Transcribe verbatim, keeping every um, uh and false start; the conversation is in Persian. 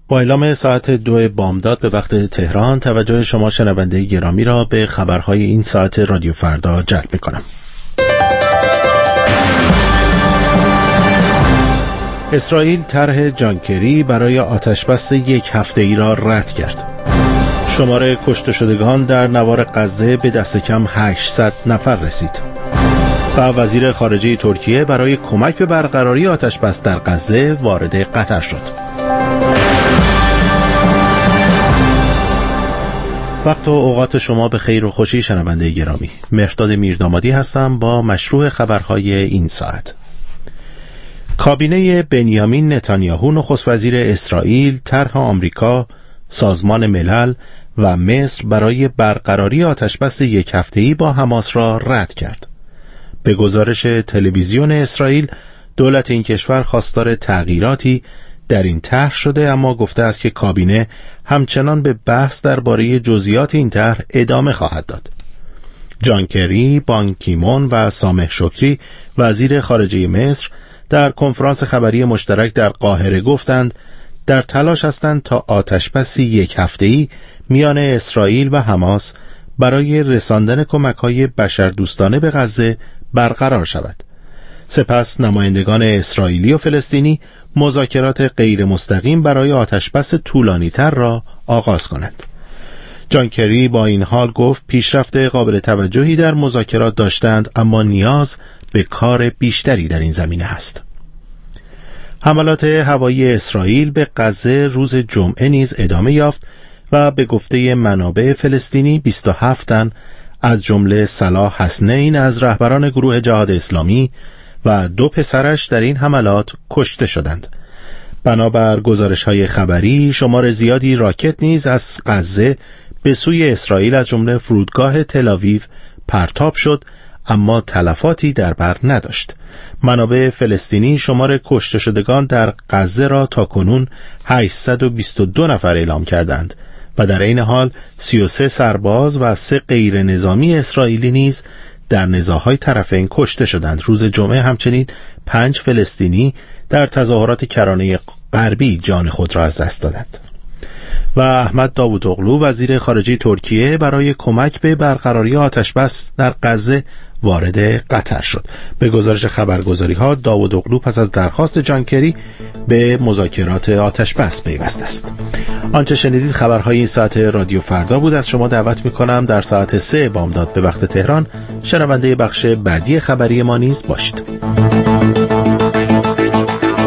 با اعلام ساعت دو بامداد به وقت تهران توجه شما شنونده گرامی را به خبرهای این ساعت رادیو فردا جلب می‌کنم. اسرائیل طرح جان کری برای آتشبس یک هفته‌ای را رد کرد. شمار کشته شدگان در نوار غزه به دست کم هشتصد نفر رسید. و وزیر خارجه ترکیه برای کمک به برقراری آتشبس در غزه وارد قطر شد. وقت و اوقات شما به خیر و خوشی شنونده گرامی. مهرداد میردامادی هستم با مشروع خبرهای این ساعت. کابینه بنیامین نتانیاهو نخست وزیر اسرائیل طرح آمریکا، سازمان ملل و مصر برای برقراری آتشبس یک هفته‌ای با حماس را رد کرد. به گزارش تلویزیون اسرائیل، دولت این کشور خواستار تغییراتی در این طرح شده، اما گفته است که کابینه همچنان به بحث درباره جزئیات این طرح ادامه خواهد داد. جان کری، بان کی مون و سامح شکری وزیر خارجه مصر در کنفرانس خبری مشترک در قاهره گفتند در تلاش هستند تا آتشبسی یک هفته‌ای میان اسرائیل و حماس برای رساندن کمک‌های بشردوستانه به غزه برقرار شود. سپس نمایندگان اسرائیلی و فلسطینی مذاکرات غیر مستقیم برای آتشبس طولانی‌تر را آغاز کنند. جان کری با این حال گفت پیشرفت قابل توجهی در مذاکرات داشتند، اما نیاز به کار بیشتری در این زمینه است. حملات هوایی اسرائیل به غزه روز جمعه نیز ادامه یافت و به گفته منابع فلسطینی بیست و هفت تن از جمله صلاح حسنین از رهبران گروه جهاد اسلامی و دو پسرش در این حملات کشته شدند. بنابر گزارش‌های خبری شمار زیادی راکت نیز از غزه به سوی اسرائیل از جمله فرودگاه تل‌آویو پرتاب شد، اما تلفاتی در بر نداشت. منابع فلسطینی شمار کشته شدگان در غزه را تاکنون هشتصد و بیست و دو نفر اعلام کردند و در این حال سی و سه سرباز و سه غیر نظامی اسرائیلی نیز در نزاع‌های طرفین کشته شدند. روز جمعه همچنین پنج فلسطینی در تظاهرات کرانه غربی جان خود را از دست دادند. و احمد داوودوغلو وزیر خارجه ترکیه برای کمک به برقراری آتشبس در غزه وارد قطر شد. به گزارش خبرگزاری‌ها داوودوغلو پس از درخواست جان کری به مذاکرات آتشبس پیوسته است. آنچه شنیدید خبرهای این ساعت رادیو فردا بود. از شما دعوت می‌کنم در ساعت سه بامداد به وقت تهران شنونده بخش بعدی خبری ما نیز باشید.